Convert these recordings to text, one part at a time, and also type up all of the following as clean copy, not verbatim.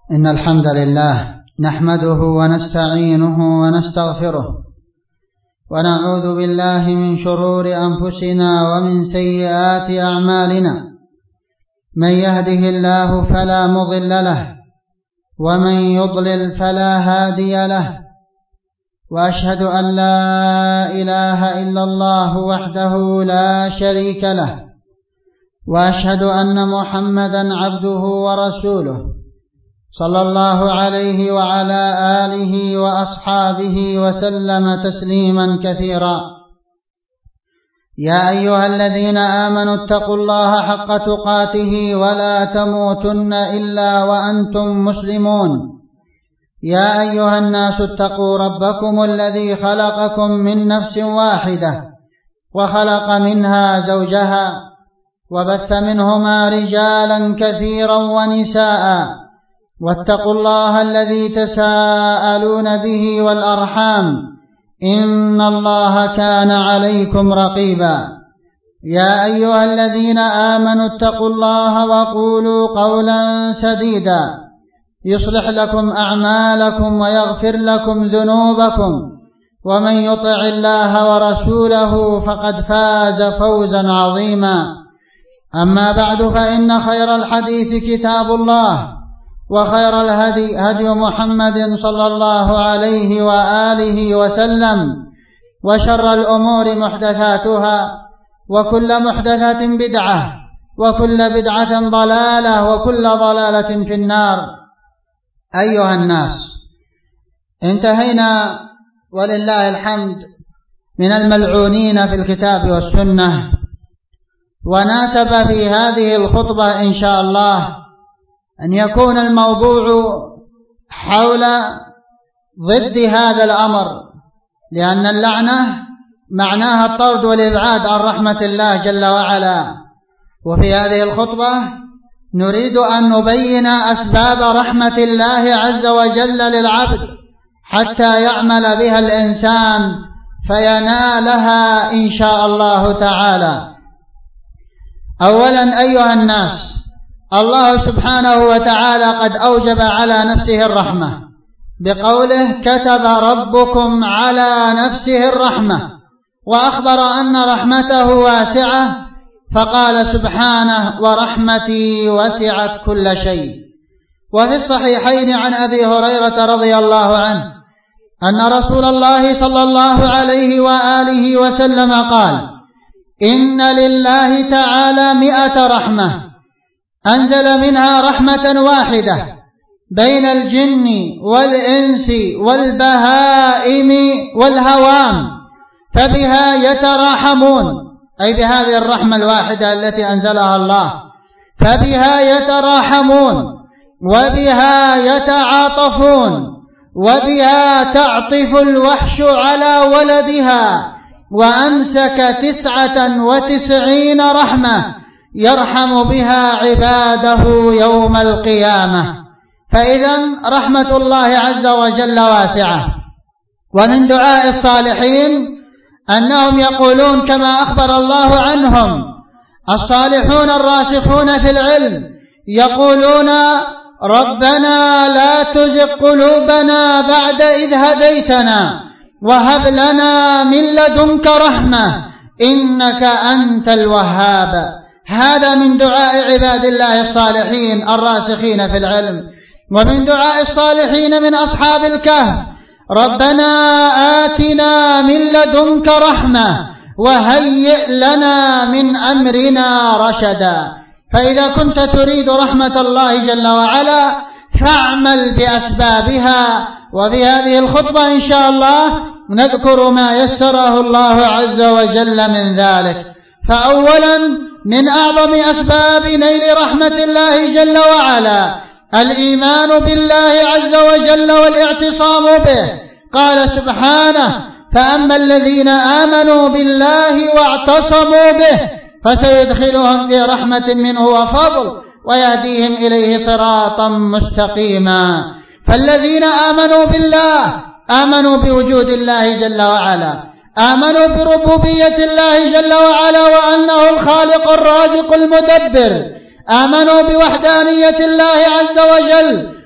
إن الحمد لله نحمده ونستعينه ونستغفره ونعوذ بالله من شرور أنفسنا ومن سيئات أعمالنا. من يهده الله فلا مضل له ومن يضلل فلا هادي له، وأشهد أن لا إله إلا الله وحده لا شريك له، وأشهد أن محمدا عبده ورسوله صلى الله عليه وعلى آله وأصحابه وسلم تسليما كثيرا. يا أيها الذين آمنوا اتقوا الله حق تقاته ولا تموتن إلا وأنتم مسلمون. يا أيها الناس اتقوا ربكم الذي خلقكم من نفس واحدة وخلق منها زوجها وبث منهما رجالا كثيرا ونساء، واتقوا الله الذي تساءلون به والأرحام إن الله كان عليكم رقيبا. يا أيها الذين آمنوا اتقوا الله وقولوا قولا سديدا يصلح لكم أعمالكم ويغفر لكم ذنوبكم، ومن يطع الله ورسوله فقد فاز فوزا عظيما. أما بعد، فإن خير الحديث كتاب الله، وخير الهدي هدي محمد صلى الله عليه وآله وسلم، وشر الأمور محدثاتها، وكل محدثة بدعة، وكل بدعة ضلالة، وكل ضلالة في النار. أيها الناس، انتهينا ولله الحمد من الملعونين في الكتاب والسنة، وناسب في هذه الخطبة إن شاء الله أن يكون الموضوع حول ضد هذا الأمر، لأن اللعنة معناها الطرد والإبعاد عن رحمة الله جل وعلا. وفي هذه الخطبة نريد أن نبين أسباب رحمة الله عز وجل للعبد حتى يعمل بها الإنسان فينالها إن شاء الله تعالى. أولا أيها الناس، الله سبحانه وتعالى قد أوجب على نفسه الرحمة بقوله: كتب ربكم على نفسه الرحمة، وأخبر أن رحمته واسعة، فقال سبحانه: ورحمتي وسعت كل شيء. وفي الصحيحين عن أبي هريرة رضي الله عنه أن رسول الله صلى الله عليه وآله وسلم قال: إن لله تعالى 100 رحمة أنزل منها رحمة واحدة بين الجن والإنس والبهائم والهوام، فبها يتراحمون، أي بهذه الرحمة الواحدة التي أنزلها الله، فبها يتراحمون، وبها يتعاطفون، وبها تعطف الوحش على ولدها، وأمسك 99 رحمة يرحم بها عباده يوم القيامة. فإذا رحمة الله عز وجل واسعة. ومن دعاء الصالحين أنهم يقولون كما أخبر الله عنهم الصالحون الراسخون في العلم، يقولون: ربنا لا تزغ قلوبنا بعد إذ هديتنا وهب لنا من لدنك رحمة إنك أنت الوهاب. هذا من دعاء عباد الله الصالحين الراسخين في العلم. ومن دعاء الصالحين من أصحاب الكهف: ربنا آتنا من لدنك رحمة وهيئ لنا من أمرنا رشدا. فإذا كنت تريد رحمة الله جل وعلا فاعمل بأسبابها. وفي هذه الخطبة إن شاء الله نذكر ما يسره الله عز وجل من ذلك. فأولا من أعظم أسباب نيل رحمة الله جل وعلا الإيمان بالله عز وجل والاعتصام به. قال سبحانه: فأما الذين آمنوا بالله واعتصموا به فسيدخلهم في رحمة منه وفضل ويهديهم إليه صراطا مستقيما. فالذين آمنوا بالله آمنوا بوجود الله جل وعلا، آمنوا بربوبية الله جل وعلا وأنه الخالق الرازق المدبر، آمنوا بوحدانية الله عز وجل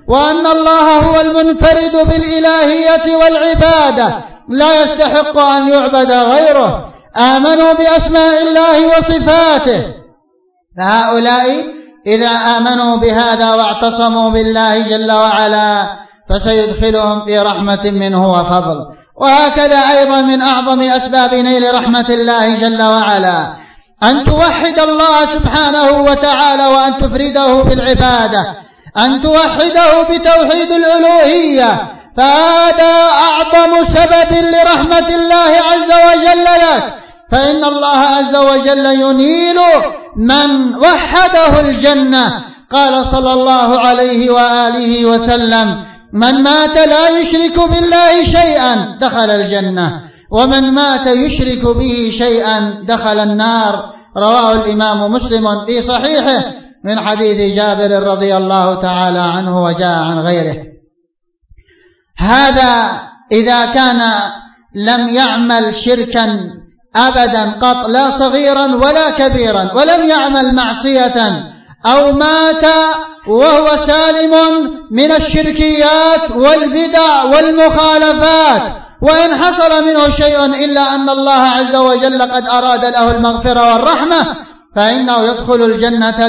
وأن الله هو المنفرد بالإلهية والعبادة لا يستحق أن يعبد غيره، آمنوا بأسماء الله وصفاته. فهؤلاء إذا آمنوا بهذا واعتصموا بالله جل وعلا فسيدخلهم في رحمة منه وفضل. وهكذا أيضا من أعظم أسباب نيل رحمة الله جل وعلا أن توحد الله سبحانه وتعالى وأن تفرده بالعبادة، أن توحده بتوحيد الألوهية، فهذا أعظم سبب لرحمة الله عز وجل لك. فإن الله عز وجل ينيل من وحده الجنة. قال صلى الله عليه وآله وسلم: من مات لا يشرك بالله شيئا دخل الجنة، ومن مات يشرك به شيئا دخل النار. رواه الإمام مسلم في صحيحه من حديث جابر رضي الله تعالى عنه وجاء عن غيره. هذا إذا كان لم يعمل شركا أبدا قط، لا صغيرا ولا كبيرا، ولم يعمل معصية، أو مات وهو سالم من الشركيات والبدع والمخالفات، وإن حصل منه شيء إلا أن الله عز وجل قد أراد له المغفرة والرحمة، فإنه يدخل الجنة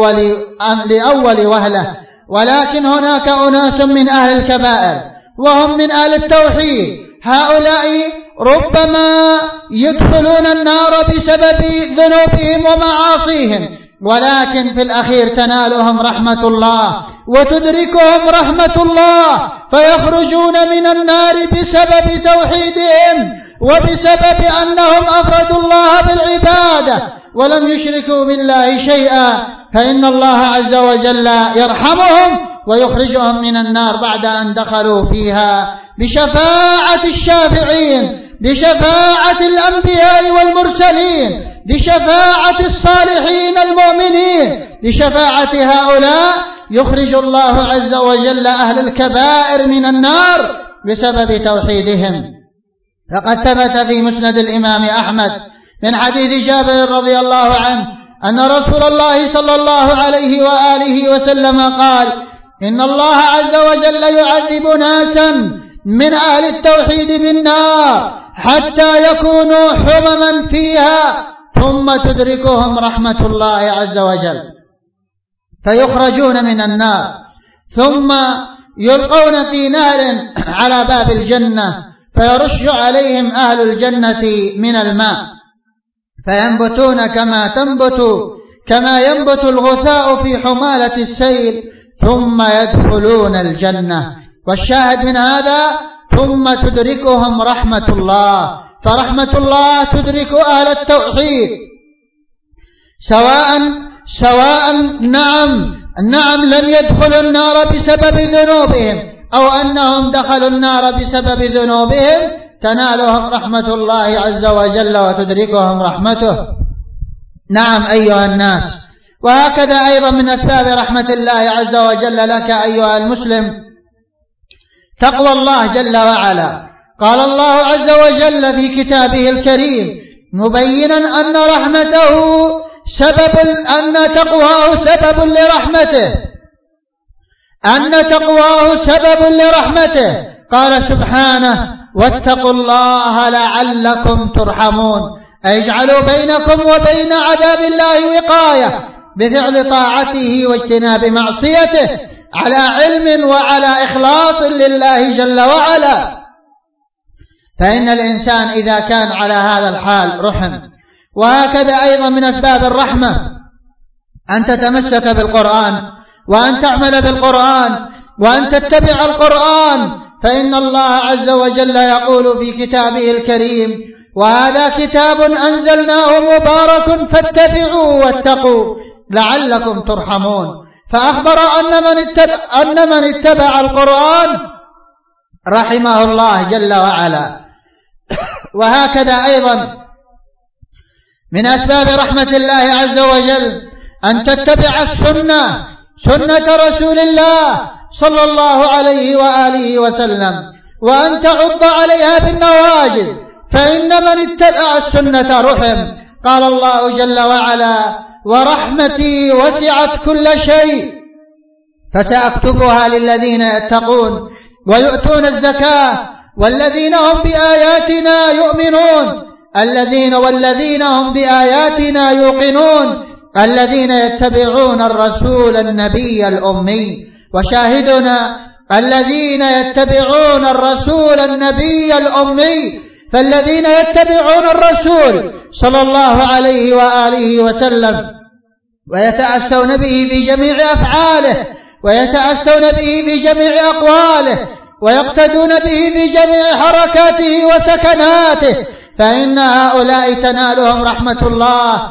لأول وهلة. ولكن هناك أناس من أهل الكبائر وهم من أهل التوحيد، هؤلاء ربما يدخلون النار بسبب ذنوبهم ومعاصيهم، ولكن في الأخير تنالهم رحمة الله وتدركهم رحمة الله، فيخرجون من النار بسبب توحيدهم وبسبب أنهم أفردوا الله بالعبادة ولم يشركوا بالله شيئا، فإن الله عز وجل يرحمهم ويخرجهم من النار بعد أن دخلوا فيها بشفاعة الشافعين، بشفاعة الأنبياء والمرسلين، بشفاعة الصالحين المؤمنين، بشفاعة هؤلاء يخرج الله عز وجل أهل الكبائر من النار بسبب توحيدهم. فقد ثبت في مسند الإمام أحمد من حديث جابر رضي الله عنه أن رسول الله صلى الله عليه وآله وسلم قال: إن الله عز وجل يعذب ناسا من أهل التوحيد بالنار حتى يكونوا حمما فيها، ثم تدركهم رحمة الله عز وجل فيخرجون من النار، ثم يلقون في نار على باب الجنة فيرش عليهم أهل الجنة من الماء فينبتون كما ينبت الغثاء في حمالة السيل، ثم يدخلون الجنة. والشاهد من هذا: ثم تدركهم رحمة الله. فرحمة الله تدرك أهل التوحيد سواء نعم لم يدخلوا النار بسبب ذنوبهم أو أنهم دخلوا النار بسبب ذنوبهم، تنالهم رحمة الله عز وجل وتدركهم رحمته. نعم أيها الناس، وهكذا أيضا من أسباب رحمة الله عز وجل لك أيها المسلم تقوى الله جل وعلا. قال الله عز وجل في كتابه الكريم مبينا أن تقواه سبب لرحمته، قال سبحانه: واتقوا الله لعلكم ترحمون، أي اجعلوا بينكم وبين عذاب الله وقاية بفعل طاعته واجتناب معصيته على علم وعلى إخلاص لله جل وعلا. فإن الإنسان إذا كان على هذا الحال رحم. وهكذا أيضا من أسباب الرحمة أن تتمسك بالقرآن وأن تعمل بالقرآن وأن تتبع القرآن، فإن الله عز وجل يقول في كتابه الكريم: وهذا كتاب أنزلناه مبارك فاتبعوه واتقوا لعلكم ترحمون. فأخبر أن من اتبع القرآن رحمه الله جل وعلا. وهكذا أيضا من أسباب رحمة الله عز وجل أن تتبع سنة رسول الله صلى الله عليه وآله وسلم، وأن تعض عليها بالنواجذ، فإن من اتبع السنة رحم. قال الله جل وعلا: ورحمتي وسعت كل شيء فسأكتبها للذين يتقون ويؤتون الزكاة والذين هم بآياتنا يؤمنون والذين هم بآياتنا يوقنون الذين يتبعون الرسول النبي الأمي. وشاهدنا الذين يتبعون الرسول النبي الأمي، فالذين يتبعون الرسول صلى الله عليه وآله وسلم ويتأسون به في جميع أفعاله ويتأسون به في جميع أقواله ويقتدون به في جميع حركاته وسكناته، فإن هؤلاء تنالهم رحمة الله.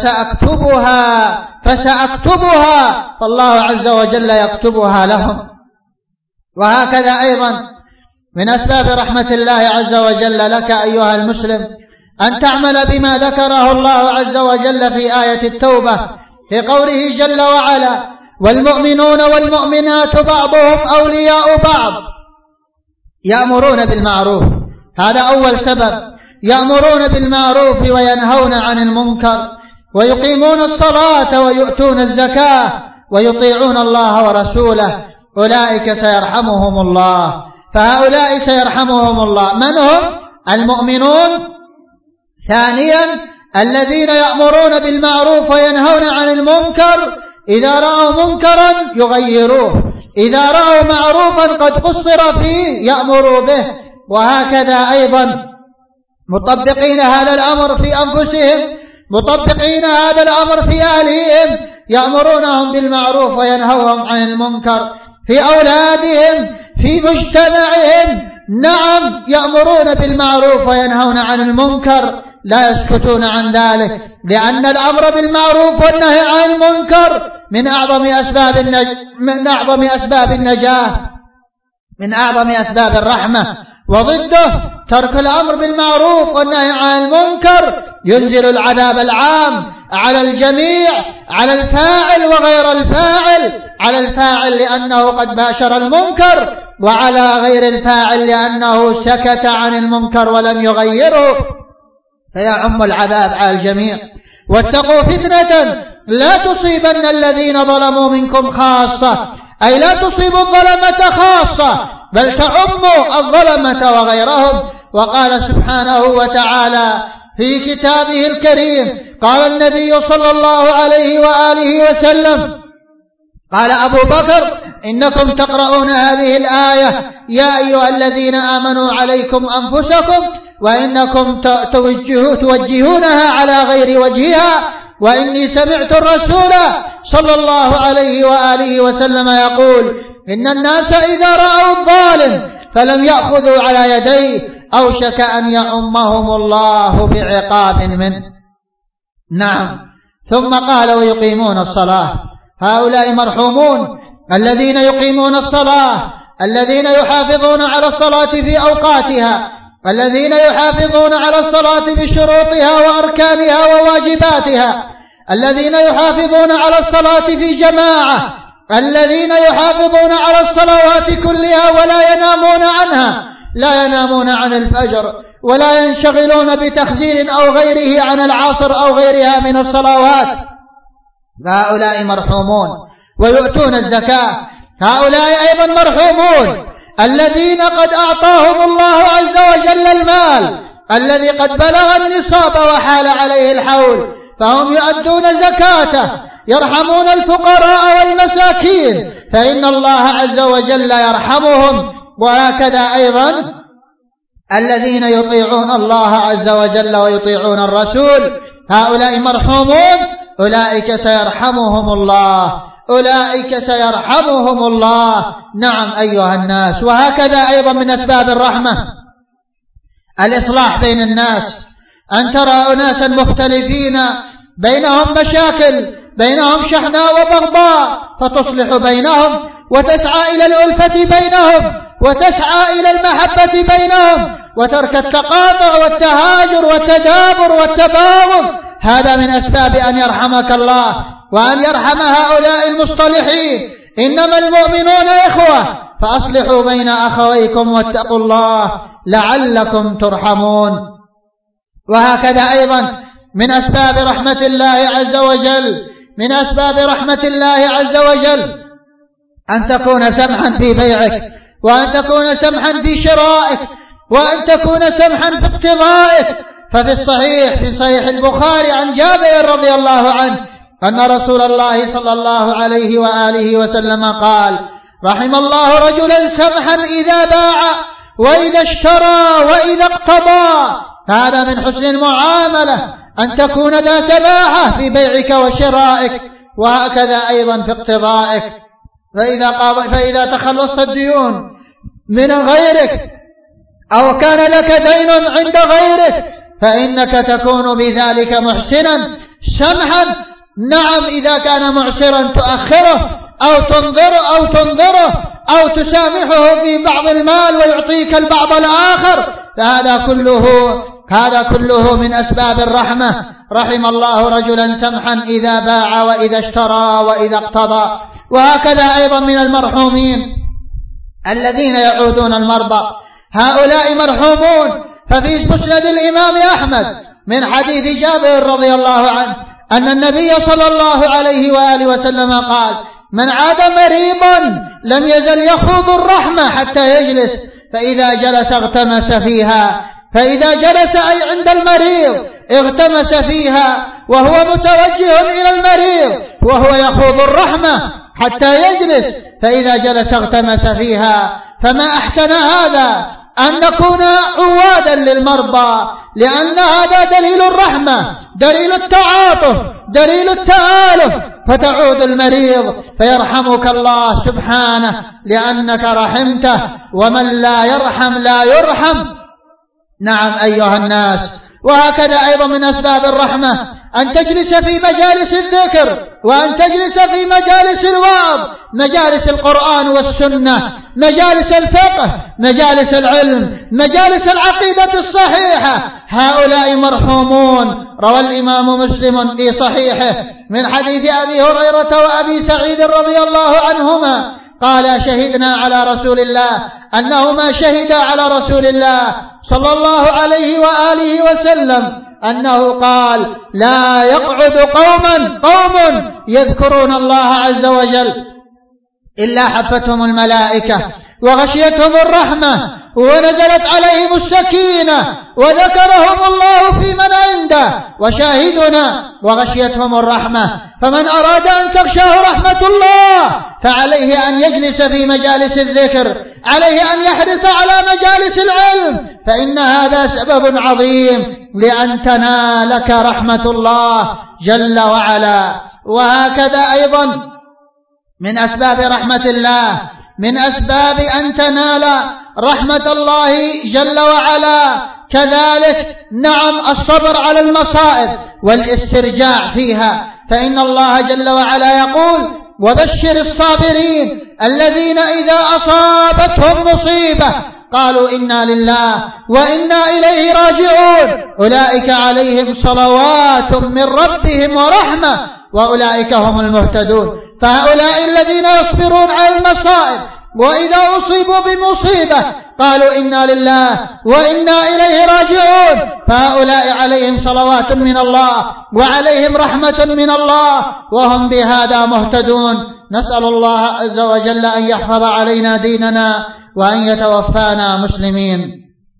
فسأكتبها فالله عز وجل يكتبها لهم. وهكذا أيضا من أسباب رحمة الله عز وجل لك أيها المسلم أن تعمل بما ذكره الله عز وجل في آية التوبة في قوله جل وعلا: والمؤمنون والمؤمنات بعضهم أولياء بعض يأمرون بالمعروف. هذا أول سبب، يأمرون بالمعروف وينهون عن المنكر ويقيمون الصلاة ويؤتون الزكاة ويطيعون الله ورسوله، أولئك سيرحمهم الله. فهؤلاء سيرحمهم الله. من هم؟ المؤمنون. ثانيا الذين يأمرون بالمعروف وينهون عن المنكر، إذا رأوا منكرا يغيروه، إذا رأوا معروفا قد قصر فيه يأمروا به. وهكذا أيضا مطبقين هذا الأمر في أنفسهم، مطبقين هذا الأمر في أهلهم، يأمرونهم بالمعروف وينهوهم عن المنكر في أولادهم، في مجتمعهم. نعم، يأمرون بالمعروف وينهون عن المنكر، لا يسكتون عن ذلك، لأن الأمر بالمعروف والنهي عن المنكر من أعظم أسباب النجاة، من أعظم أسباب الرحمة. وضده ترك الأمر بالمعروف والنهي عن المنكر ينزل العذاب العام على الجميع، على الفاعل وغير الفاعل، على الفاعل لأنه قد باشر المنكر، وعلى غير الفاعل لأنه سكت عن المنكر ولم يغيره، فيعم العذاب على الجميع. واتقوا فتنة لا تصيبن الذين ظلموا منكم خاصة، أي لا تصيبوا الظلمة خاصة بل تعم الظلمة وغيرهم. وقال سبحانه وتعالى في كتابه الكريم، قال النبي صلى الله عليه وآله وسلم، قال أبو بكر: إنكم تقرؤون هذه الآية يا أيها الذين آمنوا عليكم أنفسكم وإنكم توجهونها على غير وجهها، وإني سمعت الرسول صلى الله عليه وآله وسلم يقول: إن الناس إذا رأوا الظالم فلم يأخذوا على يديه أوشك أن يعمهم الله بعقاب منه. نعم. ثم قال: ويقيمون الصلاة. هؤلاء مرحومون الذين يقيمون الصلاة، الذين يحافظون على الصلاة في أوقاتها، الذين يحافظون على الصلاة بشروطها وأركانها وواجباتها، الذين يحافظون على الصلاة في جماعة، الذين يحافظون على الصلوات كلها ولا ينامون عنها، لا ينامون عن الفجر ولا ينشغلون بتخزين أو غيره عن العصر أو غيرها من الصلوات، هؤلاء مرحومون. ويؤتون الزكاة، هؤلاء أيضا مرحومون الذين قد أعطاهم الله عز وجل المال الذي قد بلغ النصاب وحال عليه الحول، فهم يؤدون زكاته، يرحمون الفقراء والمساكين، فإن الله عز وجل يرحمهم. وهكذا أيضا الذين يطيعون الله عز وجل ويطيعون الرسول، هؤلاء مرحومون، أولئك سيرحمهم الله، أولئك سيرحمهم الله. نعم أيها الناس. وهكذا أيضا من أسباب الرحمة الإصلاح بين الناس، أن ترى أناسا مختلفين بينهم مشاكل، بينهم شحناء وبغضاء، فتصلح بينهم وتسعى إلى الألفة بينهم وتسعى إلى المحبة بينهم وترك التقاطع والتهاجر والتدابر والتباغض. هذا من أسباب أن يرحمك الله وأن يرحم هؤلاء المصطلحين. إنما المؤمنون إخوة فأصلحوا بين أخويكم واتقوا الله لعلكم ترحمون. وهكذا أيضا من أسباب رحمة الله عز وجل، من أسباب رحمة الله عز وجل أن تكون سمحا في بيعك، وأن تكون سمحا في شرائك، وأن تكون سمحا في اقتضائك. ففي الصحيح في صحيح البخاري عن جابر رضي الله عنه أن رسول الله صلى الله عليه وآله وسلم قال: رحم الله رجلا سمحا إذا باع وإذا اشترى وإذا اقتضى. هذا من حسن المعاملة أن تكون ذا سماحة في بيعك وشرائك، وهكذا أيضا في اقتضائك. فإذا تخلصت الديون من غيرك أو كان لك دين عند غيرك فإنك تكون بذلك محسنا سمحا. نعم، إذا كان معسرا تؤخره أو تنظره أو تسامحه في بعض المال ويعطيك البعض الآخر، هذا كله من أسباب الرحمة. رحم الله رجلا سمحا إذا باع وإذا اشترى وإذا اقتضى. وهكذا أيضا من المرحومين الذين يعودون المرضى، هؤلاء مرحومون. ففي مسند الإمام أحمد من حديث جابر رضي الله عنه أن النبي صلى الله عليه وآله وسلم قال: من عاد مريضا لم يزل يخوض الرحمة حتى يجلس، فإذا جلس اغتمس فيها. فإذا جلس أي عند المريض اغتمس فيها وهو متوجه إلى المريض وهو يخوض الرحمة حتى يجلس، فإذا جلس اغتمس فيها. فما أحسن هذا أن نكون عوادا للمرضى، لأن هذا دليل الرحمة، دليل التعاطف، دليل التآلف. فتعود المريض فيرحمك الله سبحانه لأنك رحمته، ومن لا يرحم لا يرحم. نعم أيها الناس. وهكذا أيضا من أسباب الرحمة أن تجلس في مجالس الذكر، وأن تجلس في مجالس الوعظ، مجالس القرآن والسنة، مجالس الفقه، مجالس العلم، مجالس العقيدة الصحيحة. هؤلاء مرحومون. روى الإمام مسلم في صحيحه من حديث أبي هريرة وأبي سعيد رضي الله عنهما قال: شهدنا على رسول الله أنهما شهدا على رسول الله صلى الله عليه وآله وسلم أنه قال: لا يقعد قوم يذكرون الله عز وجل إلا حفتهم الملائكة وغشيتهم الرحمة ونزلت عليهم السكينة وذكرهم الله في من عنده وشاهدنا وغشيتهم الرحمة. فمن أراد أن تغشاه رحمة الله فعليه أن يجلس في مجالس الذكر، عليه أن يحرص على مجالس العلم، فإن هذا سبب عظيم لأن تنالك رحمة الله جل وعلا. وهكذا أيضا من أسباب رحمة الله، من أسباب أن تنال رحمة الله جل وعلا كذلك نعم الصبر على المصائب والاسترجاع فيها. فإن الله جل وعلا يقول: وبشر الصابرين الذين إذا أصابتهم مصيبة قالوا إنا لله وإنا إليه راجعون أولئك عليهم صلوات من ربهم ورحمة وأولئك هم المهتدون. فهؤلاء الذين يصبرون على المصائب وإذا أصيبوا بمصيبة قالوا إنا لله وإنا إليه راجعون، فهؤلاء عليهم صلوات من الله وعليهم رحمة من الله وهم بهذا مهتدون. نسأل الله عز وجل أن يحفظ علينا ديننا وأن يتوفانا مسلمين.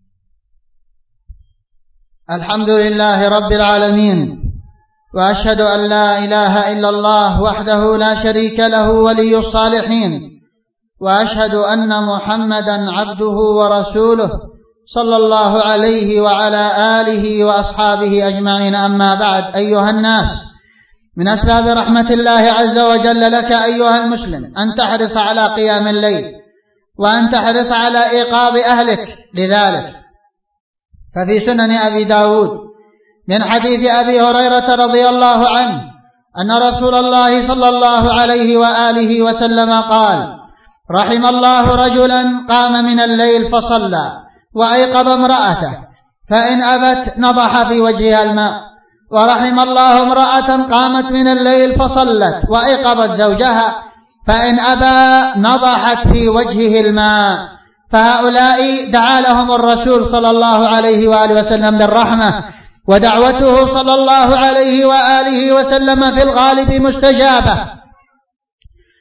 الحمد لله رب العالمين، وأشهد أن لا إله إلا الله وحده لا شريك له ولي الصالحين، وأشهد أن محمدا عبده ورسوله صلى الله عليه وعلى آله وأصحابه أجمعين. أما بعد، أيها الناس، من أسباب رحمة الله عز وجل لك أيها المسلم أن تحرص على قيام الليل، وأن تحرص على إيقاظ أهلك لذلك. ففي سنن أبي داود من حديث أبي هريرة رضي الله عنه أن رسول الله صلى الله عليه وآله وسلم قال: رحم الله رجلا قام من الليل فصلى وأيقظ امرأته فإن أبت نضح في وجهها الماء، ورحم الله امرأة قامت من الليل فصلت وأيقظت زوجها فإن أبى نضحت في وجهه الماء. فهؤلاء دعا لهم الرسول صلى الله عليه وآله وسلم بالرحمة، ودعوته صلى الله عليه وآله وسلم في الغالب مستجابة.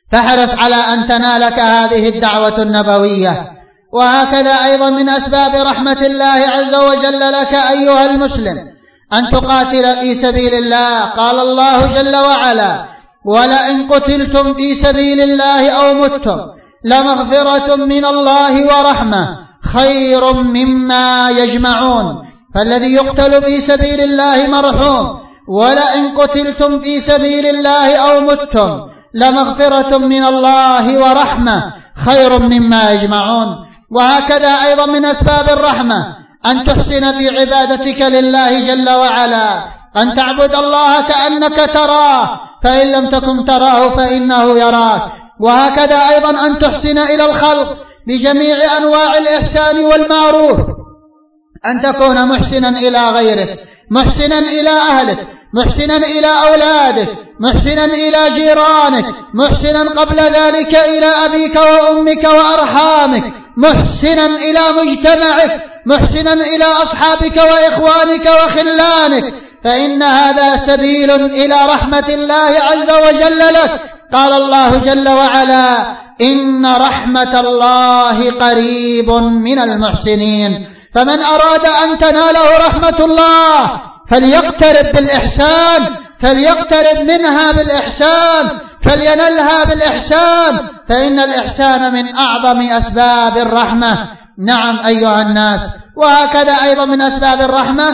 فاحرص على أن تنالك هذه الدعوة النبوية. وهكذا أيضا من أسباب رحمة الله عز وجل لك أيها المسلم أن تقاتل في سبيل الله. قال الله جل وعلا: ولئن قتلتم في سبيل الله أو متم لمغفرة من الله ورحمة خير مما يجمعون. فالذي يقتل في سبيل الله مرحوم. ولئن قتلتم في سبيل الله أو متم لمغفرة من الله ورحمة خير مما يجمعون. وهكذا أيضا من أسباب الرحمة أن تحسن في عبادتك لله جل وعلا، أن تعبد الله كأنك تراه، فإن لم تكن تراه فإنه يراك. وهكذا أيضا أن تحسن إلى الخلق بجميع أنواع الإحسان والمعروف، أن تكون محسنا إلى غيرك، محسنا إلى أهلك، محسنا إلى أولادك، محسنا إلى جيرانك، محسنا قبل ذلك إلى أبيك وأمك وأرحامك، محسنا إلى مجتمعك، محسنا إلى أصحابك وإخوانك وخلانك، فإن هذا سبيل إلى رحمة الله عز وجل لك. قال الله جل وعلا: إن رحمة الله قريب من المحسنين. فمن أراد أن تناله رحمة الله فليقترب بالإحسان، فليقترب منها بالإحسان، فلينلها بالإحسان، فإن الإحسان من أعظم أسباب الرحمة. نعم أيها الناس. وهكذا أيضا من أسباب الرحمة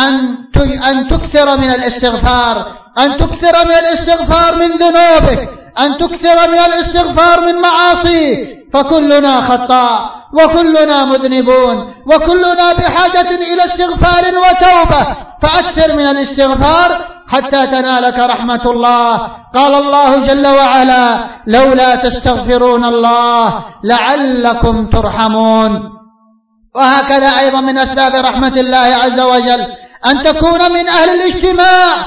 أن تكثر من الاستغفار، أن تكثر من الاستغفار من ذنوبك، أن تكثر من الاستغفار من معاصيك، فكلنا خطاء وكلنا مذنبون وكلنا بحاجة إلى استغفار وتوبة، فأكثر من الاستغفار حتى تنالك رحمة الله. قال الله جل وعلا: لولا تستغفرون الله لعلكم ترحمون. وهكذا أيضا من أسباب رحمة الله عز وجل أن تكون من أهل الاجتماع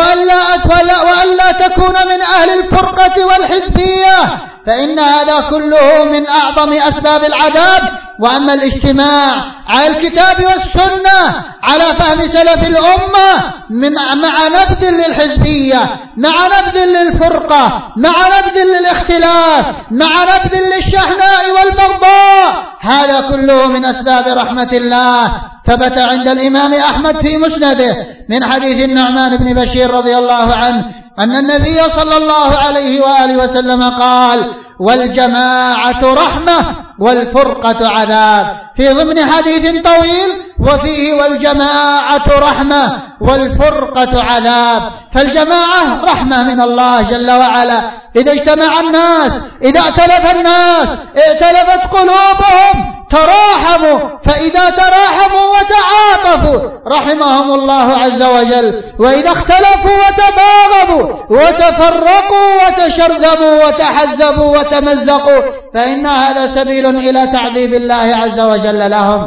وألا تكون من أهل الفرقة والحزبية، فإن هذا كله من أعظم أسباب العذاب. وأما الاجتماع على الكتاب والسنة على فهم سلف الأمة مع نبذ للحزبية، مع نبذ للفرقة، مع نبذ للاختلاف، مع نبذ للشحناء والبغضاء، هذا كله من أسباب رحمة الله. ثبت عند الإمام أحمد في مسنده من حديث النعمان بن بشير رضي الله عنه أن النبي صلى الله عليه وآله وسلم قال: والجماعة رحمة والفرقة عذاب، في ضمن حديث طويل وفيه والجماعة رحمة والفرقة عذاب. فالجماعة رحمة من الله جل وعلا. إذا اجتمع الناس، إذا ائتلف الناس، ائتلفت قلوبهم، تراحموا، فإذا تراحموا وتعاطفوا رحمهم الله عز وجل. وإذا اختلفوا وتباغضوا وتفرقوا وتشرذموا وتحزبوا وتمزقوا فإن هذا سبيل إلى تعذيب الله عز وجل لهم.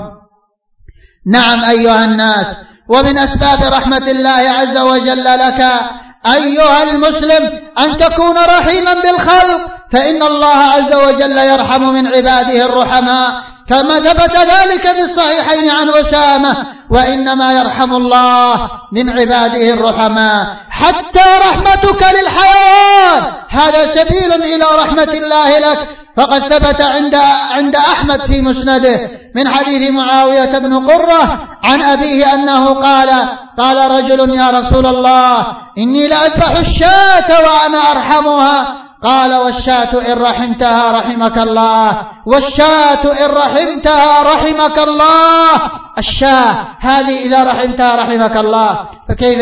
نعم أيها الناس. ومن أسباب رحمة الله عز وجل لك أيها المسلم أن تكون رحيما بالخلق، فإن الله عز وجل يرحم من عباده الرحماء، كما ثبت ذلك في الصحيحين عن أسامة: وإنما يرحم الله من عباده الرحماء. حتى رحمتك للحيوان هذا سبيل إلى رحمة الله لك. فقد ثبت عند أحمد في مسنده من حديث معاوية بن قرة عن أبيه أنه قال رجل: يا رسول الله، إني لأذبح الشاة وأنا أرحمها. قال: والشاة إن رحمتها رحمك الله، والشاة إن رحمتها رحمك الله. الشاة هذه إذا رحمتها رحمك الله، فكيف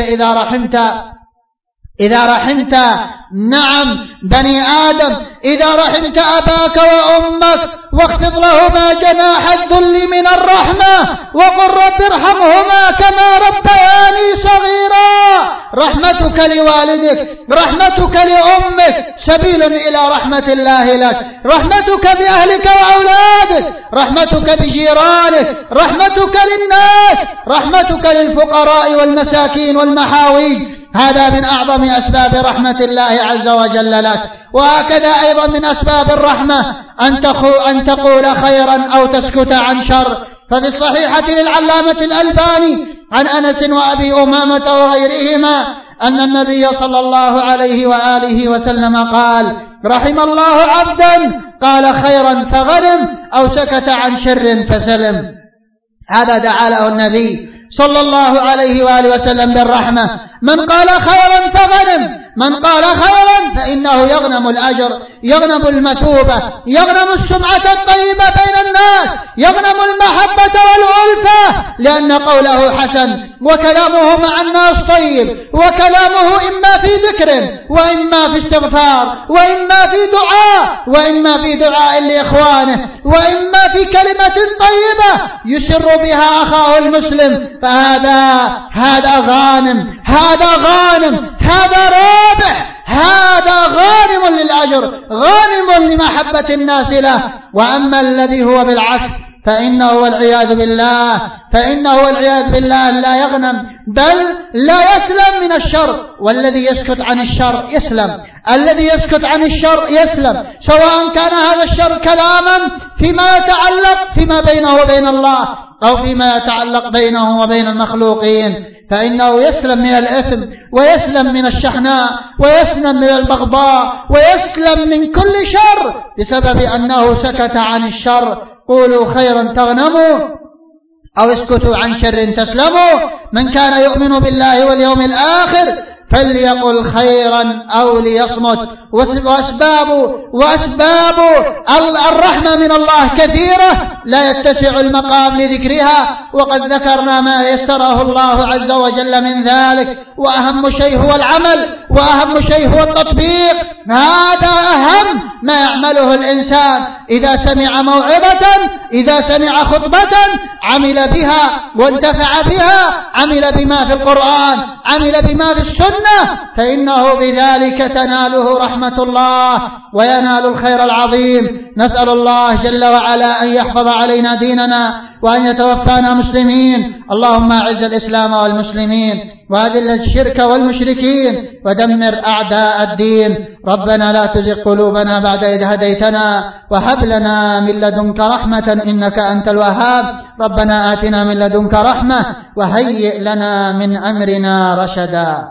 إذا رحمت نعم بني آدم، إذا رحمت أباك وأمك واخفض لهما جناح الذل من الرحمة وقل رب ارحمهما كما ربياني صغيرا. رحمتك لوالدك، رحمتك لأمك سبيل إلى رحمة الله لك. رحمتك بأهلك وأولادك، رحمتك بجيرانك، رحمتك للناس، رحمتك للفقراء والمساكين والمحاويج، هذا من أعظم أسباب رحمة الله عز وجل لك. وهكذا أيضا من أسباب الرحمة أن تقول خيرا أو تسكت عن شر. ففي الصحيحة للعلامة الألباني عن أنس وأبي أمامة وغيرهما أن النبي صلى الله عليه وآله وسلم قال: رحم الله عبدا قال خيرا فغنم أو سكت عن شر فسلم. هذا دعا له النبي صلى الله عليه وآله وسلم بالرحمة. من قال خيرا فغنم، من قال خيرا فإنه يغنم الأجر، يغنم المثوبة، يغنم السمعة الطيبة بين الناس، يغنم المحبة والألفة، لأن قوله حسن وكلامه مع الناس طيب، وكلامه إما في ذكر وإما في استغفار وإما في دعاء وإما في دعاء لإخوانه وإما في كلمة طيبة يسر بها أخاه المسلم، فهذا غانم، هذا غانم، هذا رابح، هذا غانم للأجر، غانم لمحبة الناس له. وأما الذي هو بالعكس فإنه والعياذ بالله لا يغنم بل لا يسلم من الشر. والذي يسكت عن الشر يسلم، الذي يسكت عن الشر يسلم، سواء كان هذا الشر كلاما فيما يتعلق فيما بينه وبين الله أو فيما يتعلق بينه وبين المخلوقين، فإنه يسلم من الإثم ويسلم من الشحناء ويسلم من البغضاء ويسلم من كل شر بسبب أنه سكت عن الشر. قولوا خيرا تغنموا أو اسكتوا عن شر تسلموا. من كان يؤمن بالله واليوم الآخر فليقل خيرا أو ليصمت. وأسباب الرحمة من الله كثيرة لا يتسع المقام لذكرها، وقد ذكرنا ما يسره الله عز وجل من ذلك، وأهم شيء هو العمل، وأهم شيء هو التطبيق. هذا أهم ما يعمله الإنسان إذا سمع موعظة، إذا سمع خطبة عمل بها وانتفع بها، عمل بما في القرآن، عمل بما في السنة، فإنه بذلك تناله رحمة الله وينال الخير العظيم. نسأل الله جل وعلا أن يحفظ علينا ديننا وأن يتوفانا مسلمين. اللهم أعز الإسلام والمسلمين وأذل الشرك والمشركين ودمر أعداء الدين. ربنا لا تزغ قلوبنا بعد إذ هديتنا وهب لنا من لدنك رحمة إنك أنت الوهاب. ربنا آتنا من لدنك رحمة وهيئ لنا من أمرنا رشدا.